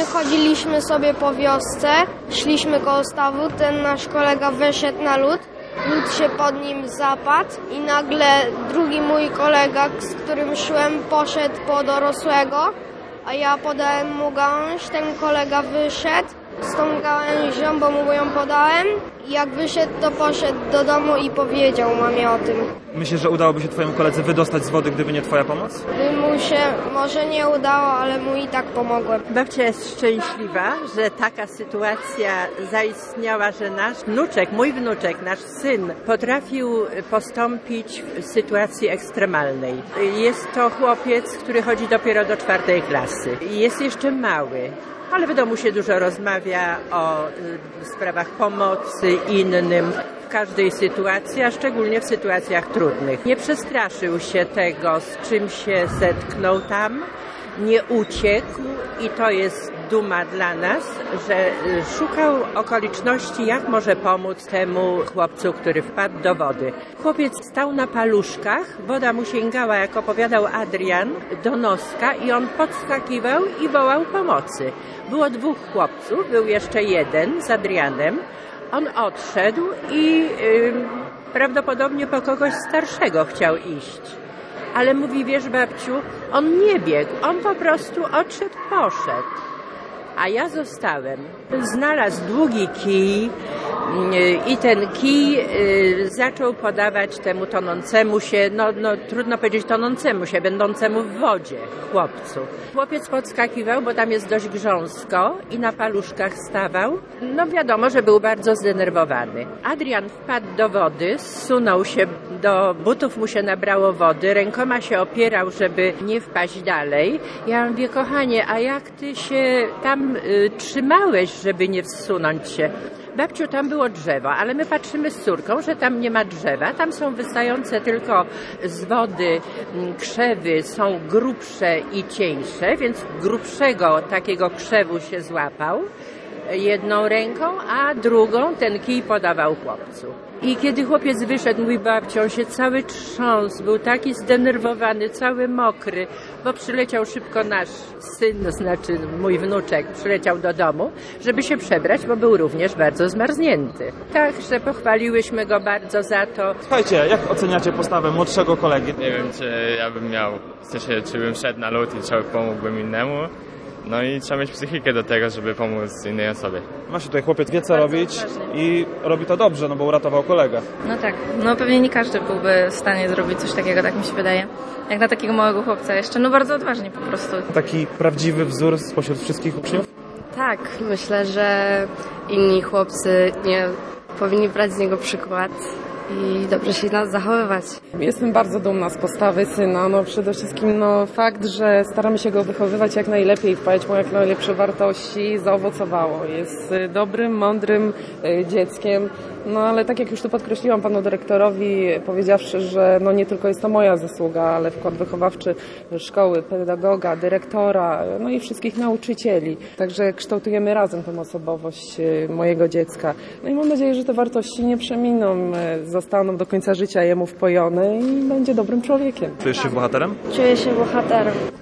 my chodziliśmy sobie po wiosce, szliśmy koło stawu, ten nasz kolega wyszedł na lód się pod nim zapadł i nagle drugi mój kolega, z którym szłem, poszedł po dorosłego, a ja podałem mu gałąź, ten kolega wyszedł z tą gałęzią, bo mu ją podałem. I jak wyszedł, to poszedł do domu i powiedział mamie o tym. Myślisz, że udałoby się twojemu koledze wydostać z wody, gdyby nie twoja pomoc? By mu się może nie udało, ale mu i tak pomogłem. Babcia jest szczęśliwa, że taka sytuacja zaistniała, że nasz wnuczek, mój wnuczek, nasz syn potrafił postąpić w sytuacji ekstremalnej. Jest to chłopiec, który chodzi dopiero do 4. klasy. Jest jeszcze mały. Ale w domu się dużo rozmawia o sprawach pomocy innym w każdej sytuacji, a szczególnie w sytuacjach trudnych. Nie przestraszył się tego, z czym się zetknął tam, nie uciekł i to jest duma dla nas, że szukał okoliczności, jak może pomóc temu chłopcu, który wpadł do wody. Chłopiec stał na paluszkach, woda mu sięgała, jak opowiadał Adrian, do noska i on podskakiwał i wołał pomocy. Było 2 chłopców, był jeszcze jeden z Adrianem. On odszedł i prawdopodobnie po kogoś starszego chciał iść. Ale mówi, wiesz babciu, on nie biegł, on po prostu odszedł, poszedł. A ja zostałem. Znalazł długi kij i ten kij zaczął podawać temu tonącemu się, trudno powiedzieć tonącemu się, będącemu w wodzie chłopcu. Chłopiec podskakiwał, bo tam jest dość grząsko i na paluszkach stawał. No wiadomo, że był bardzo zdenerwowany. Adrian wpadł do wody, zsunął się, do butów mu się nabrało wody, rękoma się opierał, żeby nie wpaść dalej. Ja mówię, kochanie, a jak ty się tam trzymałeś, żeby nie wsunąć się? Babciu, tam było drzewo, ale my patrzymy z córką, że tam nie ma drzewa. Tam są wystające tylko z wody krzewy, są grubsze i cieńsze, więc grubszego takiego krzewu się złapał jedną ręką, a drugą ten kij podawał chłopcu. I kiedy chłopiec wyszedł, mówi babcią, się cały trząsł, był taki zdenerwowany, cały mokry, bo przyleciał szybko nasz syn, znaczy mój wnuczek, przyleciał do domu, żeby się przebrać, bo był również bardzo zmarznięty. Także pochwaliłyśmy go bardzo za to. Słuchajcie, jak oceniacie postawę młodszego kolegi? Nie wiem, czy ja bym miał, w sensie, czy bym szedł na lód i pomógłbym innemu. No i trzeba mieć psychikę do tego, żeby pomóc innej osobie. Masz tutaj chłopiec wie co robić i robi to dobrze, no bo uratował kolegę. No tak, no pewnie nie każdy byłby w stanie zrobić coś takiego, tak mi się wydaje. Jak na takiego małego chłopca jeszcze, no bardzo odważnie po prostu. Taki prawdziwy wzór spośród wszystkich uczniów? Tak, myślę, że inni chłopcy nie powinni brać z niego przykład i dobrze się nas zachowywać. Jestem bardzo dumna z postawy syna. No przede wszystkim fakt, że staramy się go wychowywać jak najlepiej, wpajać mu jak najlepsze wartości, zaowocowało. Jest dobrym, mądrym dzieckiem. No ale tak jak już tu podkreśliłam panu dyrektorowi, powiedziawszy, że nie tylko jest to moja zasługa, ale wkład wychowawczy szkoły, pedagoga, dyrektora, no i wszystkich nauczycieli. Także kształtujemy razem tę osobowość mojego dziecka. No i mam nadzieję, że te wartości nie przeminą, zostaną do końca życia jemu wpojone i będzie dobrym człowiekiem. Czujesz się bohaterem? Czuję się bohaterem.